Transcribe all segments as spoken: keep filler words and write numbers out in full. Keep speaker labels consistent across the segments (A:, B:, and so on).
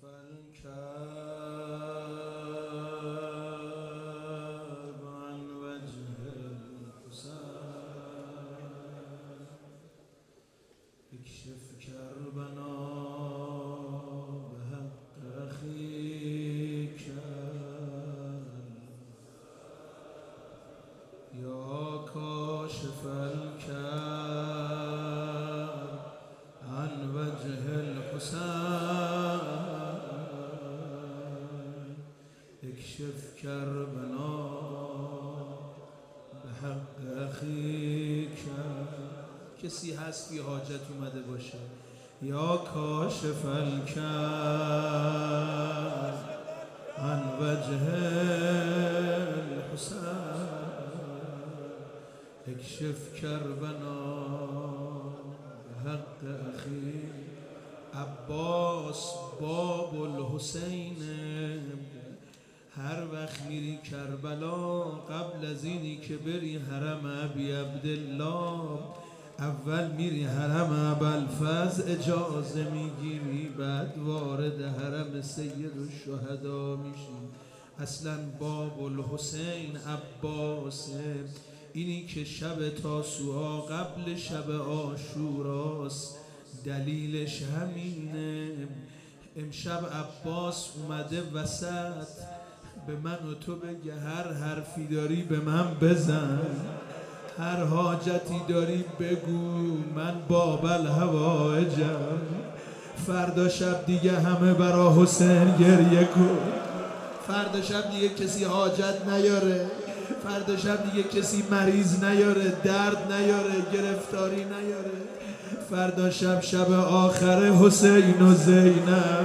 A: كاشف الكرب عن وجه الحسين اكشف كربنا بحق أخيك يا كاشف الكرب عن وجه الحسين اكشف كربنا بحق أخيك. کسی هست بی حاجت اومده باشه؟ یا کاشف الکرب عن وجه الحسین اکشف کربنا بحق اخی. عباس باب الحسین، هر وقت میری کربلا قبل از اینی که بری حرم ابی عبدالله اول میری حرم ابوالفضل اجازه میگیری، بعد وارد حرم سید الشهدا میشی. اصلا باب الحسین عباسه، اینی که شب تاسوعا قبل شب عاشوراست، دلیلش همینه. امشب عباس اومده وسط به من و تو بگه هر حرفی داری به من بزن، هر حاجتی داری بگو، من باب الحوائجم. فردا شب دیگه همه برا حسین گریه کن. فردا شب دیگه کسی حاجت نیاره، فردا شب دیگه کسی مریض نیاره، درد نیاره، گرفتاری نیاره. فردا شب شب آخر حسین و زینب.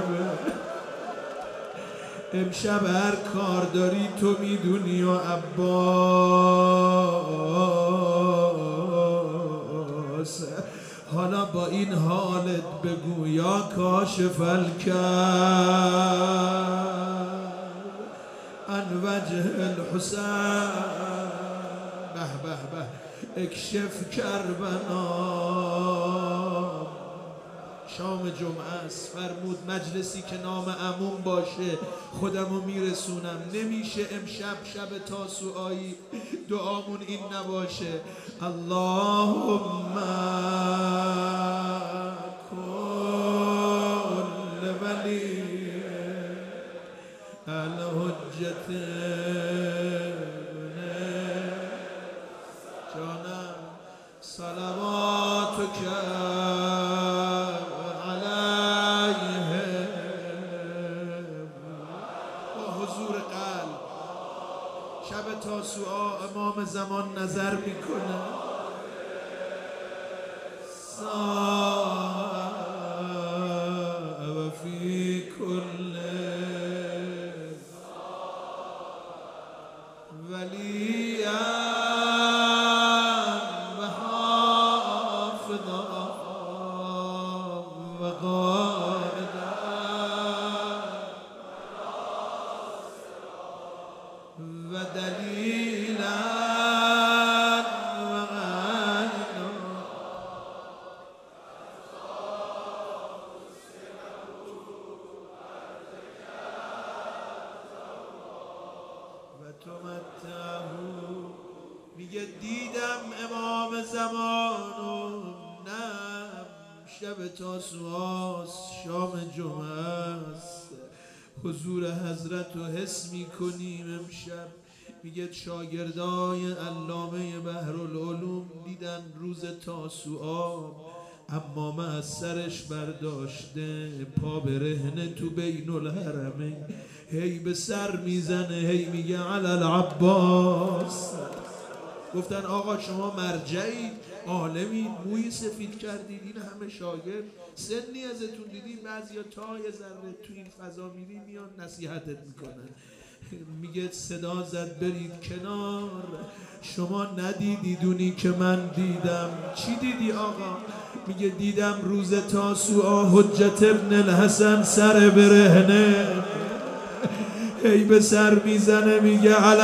A: امشب هر کار داری تو میدونی و عباس. حالا با این حالت بگو یا کاشف الکرب عن وجه الحسین به به به اکشف کربنا. شام جمعه است، فرمود مجلسی که نام عموم باشه خودمو میرسونم. نمیشه امشب شب تاسوعایی دعامون این نباشه اللهم کل ولی الحجت جانم صلواتک شب تاسوعا امام زمان نظر میکنه صاحب فی کل ولیا و حافظا و قائدا و دلیلا و عینا و تمتعه. میگه دیدم امام زمانو، نه شب تاسوعاست، شام جمعه است، حضور حضرت رو حس میکنیم امشب. میگه شاگردای علامه بحرالعلوم دیدن روز تاسوعا امامه از سرش برداشته، پا برهنه تو بین الحرمین، هی به سر میزنه، هی میگه علی العباس. گفتن آقا شما مرجعید، عالمید، موی سفید کردید، این همه شاگرد، سنی ازتون دیدیم، بعضیا تا یه ذره تو این فضا میری میان نصیحتت میکنن. میگه صدا زد برید کنار، شما ندیدید اونی که من دیدم. چی دیدی آقا؟ میگه دیدم روز تاسوعا حجت ابن الحسن سر برهنه، هی به سر میزنه میگه علی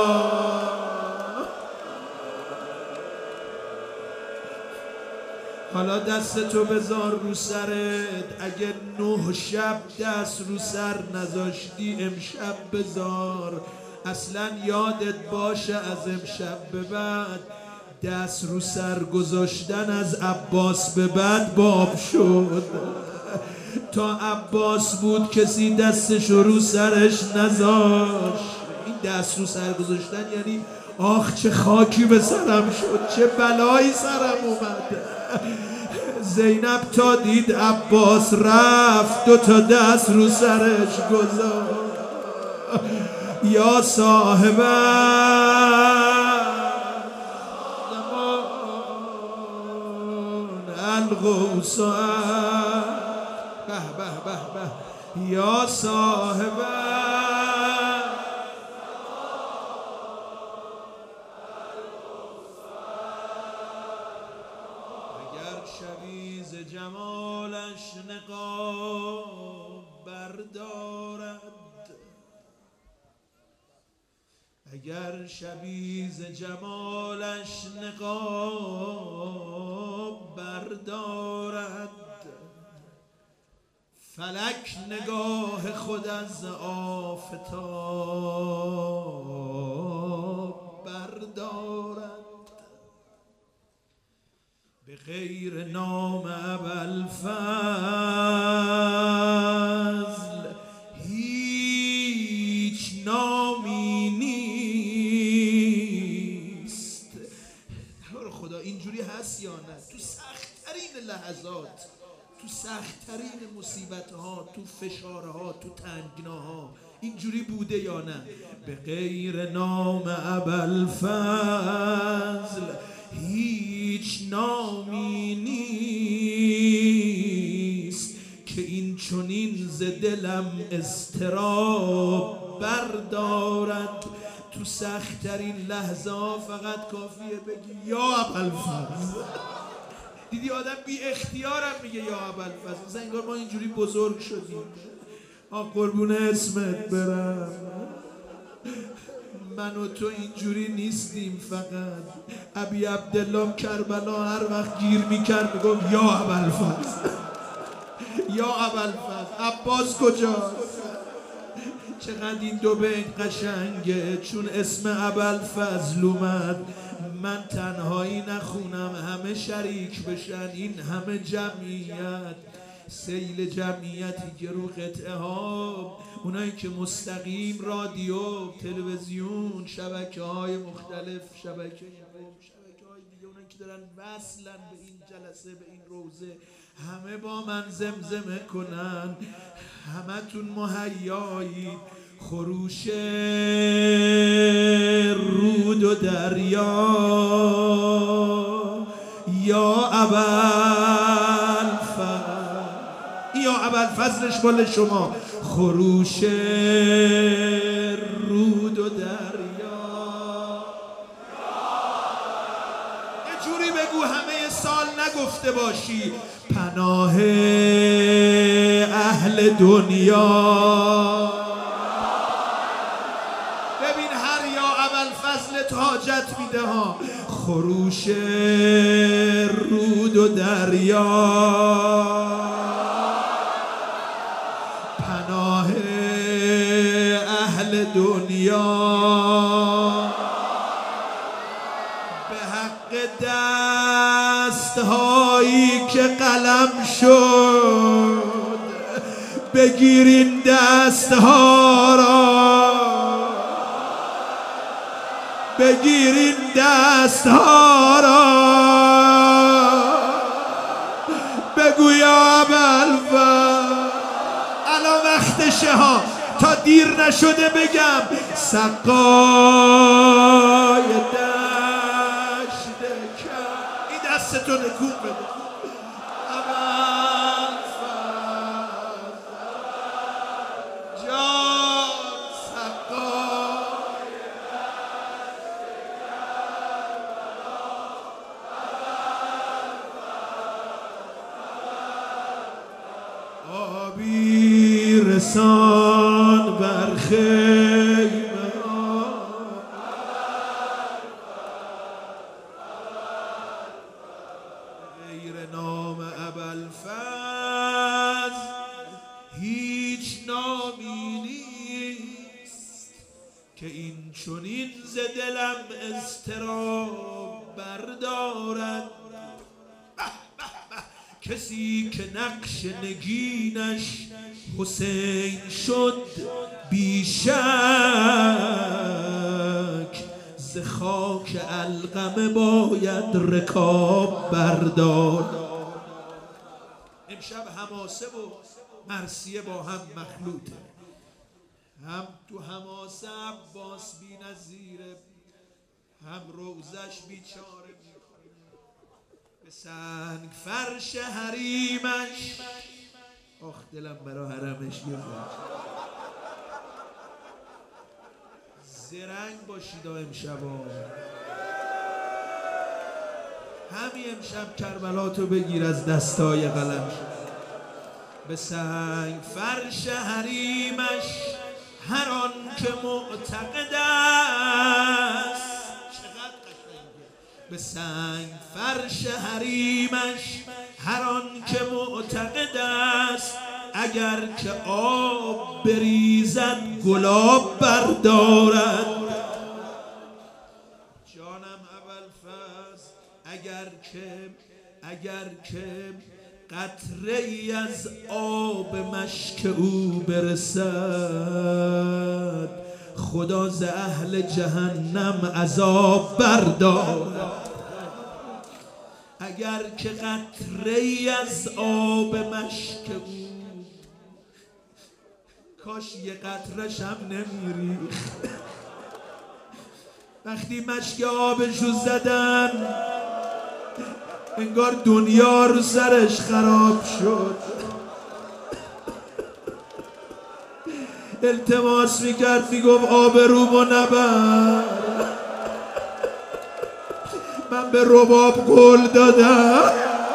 A: العباس حالا دست تو بذار رو سرت، اگه نه شب دست رو سر نذاشتی امشب بذار، اصلا یادت باشه از امشب به بعد دست رو سر گذاشتن از عباس به بعد باب شد. تا عباس بود کسی دستشو رو سرش نذاشت. این دست رو سر گذاشتن یعنی آخ چه خاکی به سرم شد، چه بلایی سرم اومد. زینب تا دید عباس رفت دو تا دست رو سرش گذاشت. یا صاحب الغوث به به به به یا صاحب اگر شبی ز جمالش نقاب بردارد، اگر شبی ز جمالش نقاب بردارد، فلک نگاه خود از آفتاب بردارد. به غیر نام ابوالفضل هیچ نامی نیست. خدا اینجوری هست یا نه؟ تو سخت‌ترین لحظات، تو سخت‌ترین مصیبت‌ها، تو فشارها، تو تنگناها اینجوری بوده یا نه؟ به غیر نام ابوالفضل هیچ نامی نیست که این چنین ز دلم اضطراب بردارد. تو سخت‌ترین لحظه ها فقط کافیه بگی یا ابوالفضل. دیدی آدم بی اختیارم میگه یا ابوالفضل. مثلا انگار ما اینجوری بزرگ شدیم. آه قربون اسمت برم، من و تو اینجوری نیستیم. فقط ابی عبدالله کربلا هر وقت گیر میکرد میگفت یا ابوالفضل یا ابوالفضل. عباس کجاست؟ چقدر این دو بیت قشنگه. چون اسم ابوالفضل اومد من تنهایی نخونم، همه شریک بشن، این همه جمعیت، سیل جمعیتی که رو قطعه ها، اونایی که مستقیم رادیو، تلویزیون، شبکه های مختلف، شبکه شبکه های دیگه، اونایی که دارن وصلن به این جلسه، به این روزه، همه با من زمزمه کنن. همه تون مهیایید. خروش رود و دریا یا ابوالفضل، یا ابوالفضلش مال شما. خروش رود و دریا یه جوری بگو همه سال نگفته باشی. پناه اهل دنیا، ببین هر یا ابوالفضلت حاجت میده ها. خروش رود و دریا، پناه اهل دنیا، به حق دستهایی که قلم شد، بگیرین دستها را، بگیرین دستها را، بگو یا ابوالفضل. الان وقتشه ها، تا دیر نشده بگم. سقای دشت کم، این دستتو نکون بده. آبی رسان بر خیمه غیر نام دلم اضطراب بردارد. کسی که نقش نگینش حسین شد بیشک، ز خاک علقمه باید رکاب بردار. امشب حماسه و مرثیه با هم مخلوطه. هم تو حماسه عباس بی نظیره، هم روزش بیچاره به سنگ فرش حریمش. آخ دلم برا حرمش گرفت. زرنگ باشید امشبا. همین امشب کربلاتو بگیر از دستای قلم. به سنگ فرش حریمش هر آن که معتقد است. چقدر قشنگه. به سنگ فرش حریمش هر آن که معتقد است، اگر که آب بریزد گلاب بردارد. جانم ابوالفضل اگر که اگر که قطره ای از آب مشک او برسد، خدا ز اهل جهنم عذاب بردارد. اگر که قطره ای از آب مشک او، کاش یه قطرش هم نمیریخت. وقتی مشک آبشو زدن انگار دنیا رو سرش خراب شد. التماس میکرد میگفت آبرومو نبر، من به رباب قول دادم.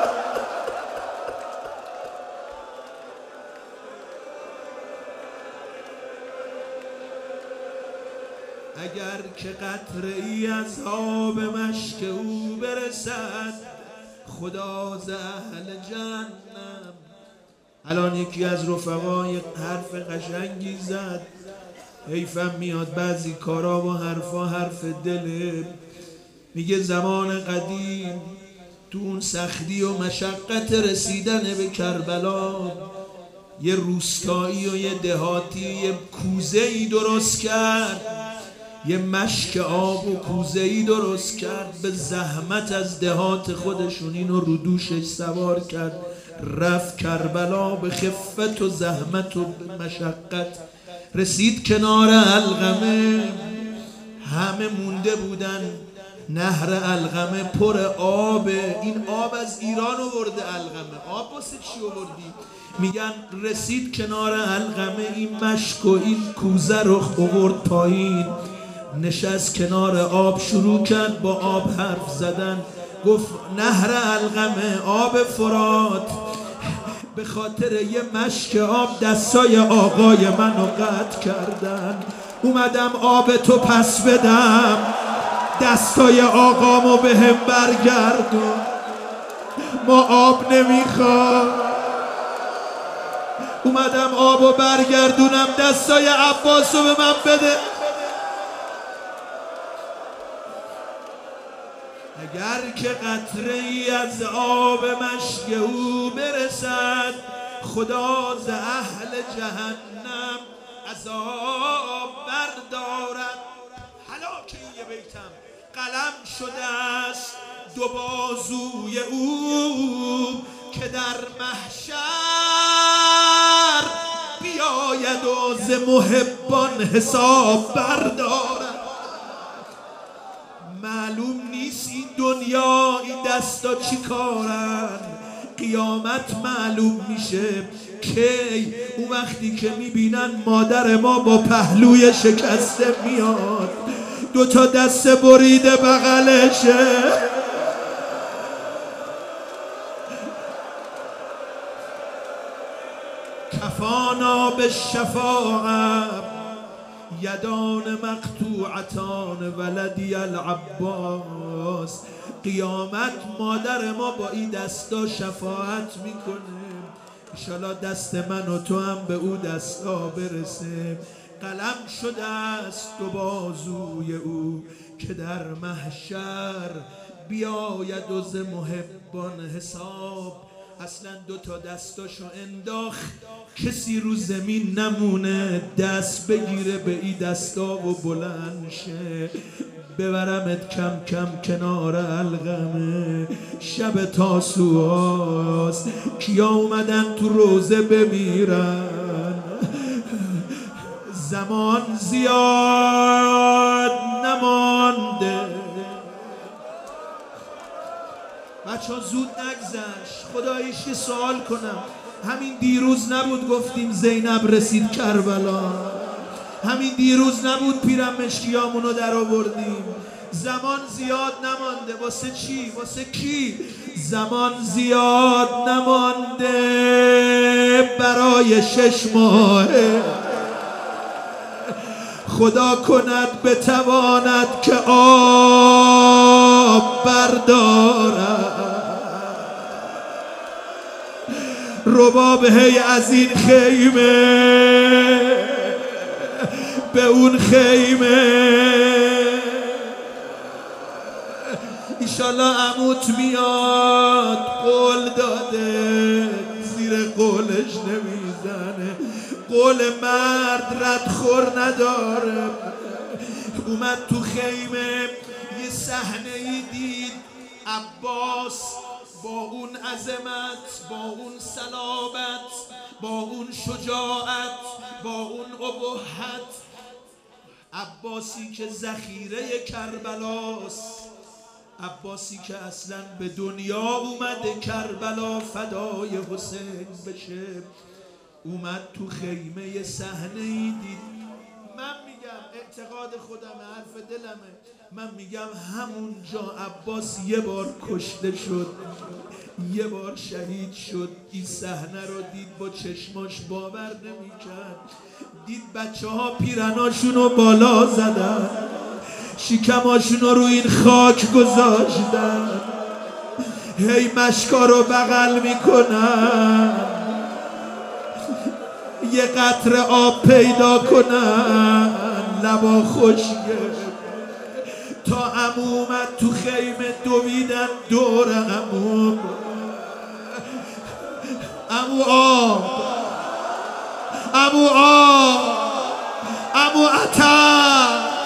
A: اگر که قطره ای از آب مشک او برسد، خدا ز اهل جهنم. الان یکی از رفقای حرف قشنگی زد، حیفم میاد بعضی کارا و حرفا حرف دله. میگه زمان قدیم تو اون سختی و مشقت رسیدن به کربلا، یه روستایی و یه دهاتی یه کوزه ای درست کرد، یه مشک آب و کوزه ای درست کرد. به زحمت از دهات خودشون اینو رو دوشش سوار کرد، رفت کربلا به خفت و زحمت و مشقت. رسید کنار علقمه، همه مونده بودن. نهر علقمه پر آب. این آب از ایران آورده علقمه. آب واسه چی آوردی؟ میگن رسید کنار علقمه، این مشک و این کوزه رو آورد پایین، نشست کنار آب، شروع کرد با آب حرف زدن. گفت نهر علقمه، آب فرات، به خاطر یه مشک آب دستای آقای منو قطع کردن. اومدم آب تو پس بدم، دستای آقامو به هم برگردون. ما آب نمیخوام. اومدم آبو برگردونم، دستای عباسو به من بده. اگر که قطره ای از آب مشک او برسد، خدا ز اهل جهنم عذاب بردارد. هلاک این یه بیتم قلم شده است دو بازوی او، که در محشر بیاید و ز محبان حساب بردارد. معلوم نیست این دنیا این دستا چی کارن، قیامت معلوم میشه کی. اون وقتی که میبینن مادر ما با پهلوی شکسته میاد، دوتا دست بریده بغلشه، کفانا به شفاعت یدان مقطوعتان ولدی العباس. قیامت مادر ما با این دستا شفاعت میکنه، انشالله دست من و تو هم به او دستا برسه. قلم شده است دو بازوی او که در محشر بیاید و ز محبان حساب. اصلا دو تا دستاشو انداخت کسی رو زمین نمونه دست بگیره به این دستا و بلند شه. ببرمت کم کم کنار القمه شب تاسوعاست کیا اومدن تو روزه بمیرن. زمان زیاد نمانده بچه ها، زود نگذشت. خداییش یه سوال کنم، همین دیروز نبود گفتیم زینب رسید کربلا؟ همین دیروز نبود پیرم مشکیامونو در آوردیم؟ زمان زیاد نمانده. واسه چی؟ واسه کی؟ زمان زیاد نمانده برای شش ماهه. خدا کند بتواند که آب بردارد. رباب هی از این خیمه به اون خیمه. ایشالله عموت میاد، قول داده زیر قولش نمیزنه. قول مرد ردخور نداره. اومد تو خیمه یه صحنه ای دید. عباس با اون عظمت، با اون صلابت، با اون شجاعت، با اون ابهت، عباسی که ذخیره کربلاست، عباسی که اصلا به دنیا اومده کربلا فدای حسین بشه، اومد تو خیمه صحنه ای دید. من میگم اعتقاد خودمه، حرف دلمه، من میگم همونجا عباس یه بار کشته شد، یه بار شهید شد. این صحنه رو دید، با چشماش باور نمیکرد. دید بچه ها پیرناشونو بالا زدن، شکماشونو رو این خاک گذاشتن، هی مشکا رو بغل میکنن یه قطره آب پیدا کنن. لبا خشکه تا عمو اومد تو خیمه دویدن دور عمو. عمو آب، عمو آب، عمو عطا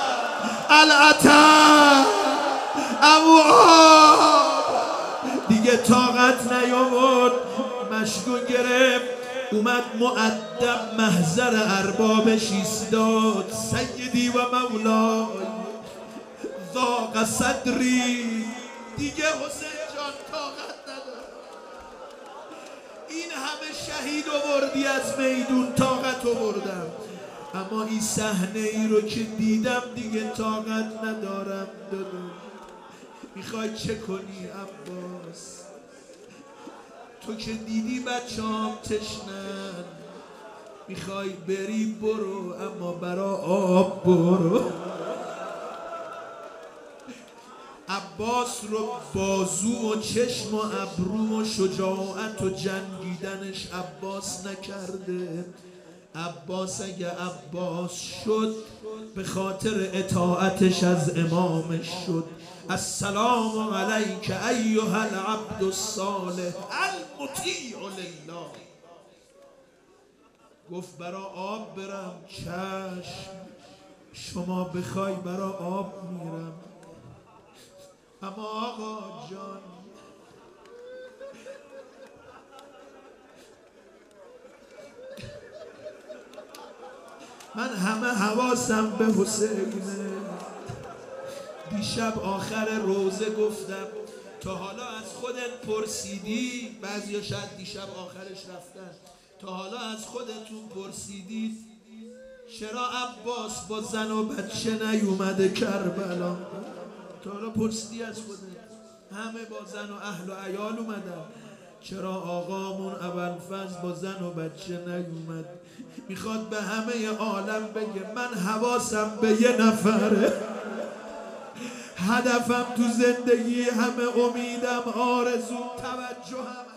A: العطا، عمو آب. دیگه طاقت نیاورد، مشکو گرفت، اومد مؤدب محضر اربابش ایستاد. سیدی و مولای ضاق صدری. دیگه حسین جان طاقت نداره، این همه شهید آوردی از میدون، طاقت آوردم، اما این صحنه ای رو که دیدم دیگه طاقت ندارم. دادو میخوای چه کنی عباس؟ تو که دیدی بچه‌ام تشنن، میخوای بری برو، اما برا آب برو. عباس رو بازو و چشم و ابرو و شجاعت و جنگیدنش عباس نکرده. عباس اگه عباس شد به خاطر اطاعتش از امامش شد. السلام علیک ایها العبد الصالح المطیع لله. گفت برا آب برم، چشم، شما بخوای برا آب میرم، اما آقا جان من همه حواسم به حسینه. دیشب آخر روزه گفتم تا حالا از خودت پرسیدی، بعضیا شاید دیشب آخرش رفتن، تا حالا از خودتون پرسیدید چرا عباس با زن و بچه نیومده کربلا؟ تا حالا پرسیدی از خودت؟ همه با زن و اهل و عیال اومدن، چرا آقامون ابوالفضل با زن و بچه نیومد؟ میخواد به همه عالم بگه من حواسم به یه نفره، هدفم تو زندگی همه، امیدم، آرزو، توجهم